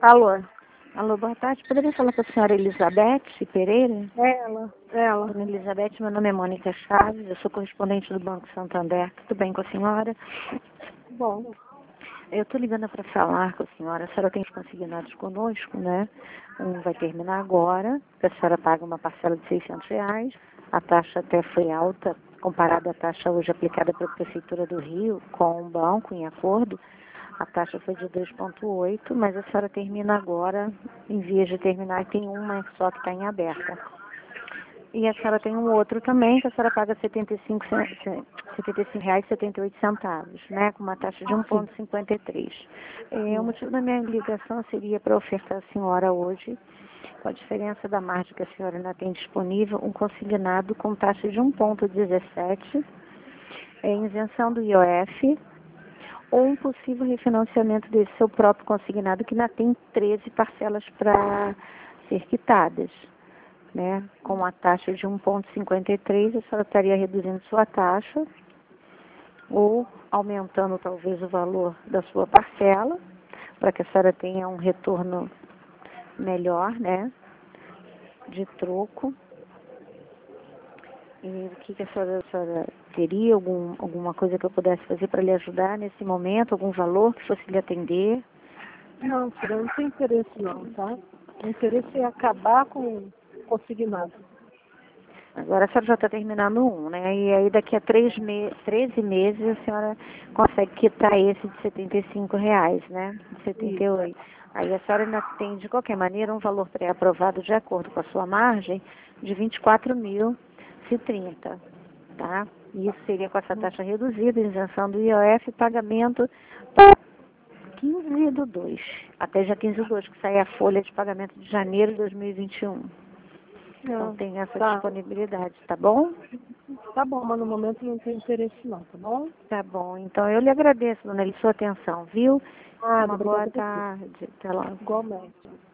Alô? Alô, boa tarde. Poderia falar com a senhora Elizabeth Pereira? Ela. Dona Elizabeth, meu nome é Mônica Chaves, eu sou correspondente do Banco Santander. Tudo bem com a senhora? Bom, Eu estou ligando para falar com a senhora tem os consignados conosco, né? Um vai terminar agora, a senhora paga uma parcela de R$ 600, a taxa até foi alta, comparada à taxa hoje aplicada pela Prefeitura do Rio, com o banco em acordo, a taxa foi de 2,8, mas a senhora termina agora, em vias de terminar, e tem uma só que está em aberta. E a senhora tem um outro também, que a senhora paga R$ 75,78, né, com uma taxa de 1,53. O motivo da minha ligação seria para ofertar à senhora hoje, com a diferença da margem que a senhora ainda tem disponível, um consignado com taxa de 1,17, isenção do IOF, ou um possível refinanciamento desse seu próprio consignado, que ainda tem 13 parcelas para ser quitadas, né? Com a taxa de 1,53, a senhora estaria reduzindo sua taxa, ou aumentando talvez o valor da sua parcela, para que a senhora tenha um retorno melhor, né? De troco. E o que a senhora teria? Alguma coisa que eu pudesse fazer para lhe ajudar nesse momento? Algum valor que fosse lhe atender? não, filha, não tem interesse não, tá? O interesse é acabar com o consignado. Agora a senhora já está terminando um, né? E aí daqui a 13 meses a senhora consegue quitar esse de R$ 75, né? De 78. Aí a senhora ainda tem, de qualquer maneira, um valor pré-aprovado de acordo com a sua margem de R$ 24.030, tá? Isso seria com essa taxa reduzida, isenção do IOF, pagamento 15/2, até dia 15/2, que sai a folha de pagamento de janeiro de 2021. Então tem essa disponibilidade, tá bom? Tá bom, mas no momento não tem interesse não, tá bom? Tá bom. Então eu lhe agradeço, dona Eli, sua atenção, viu? Uma boa Obrigada por tarde. Até logo. Igualmente.